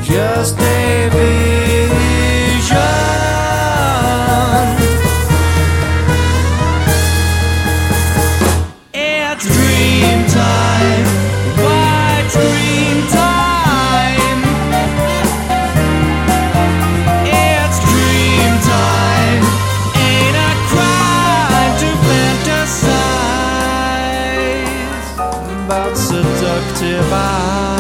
just a vision. It's dream time, what's dream time? It's dream time, ain't a crime to fantasize about seductive eyes.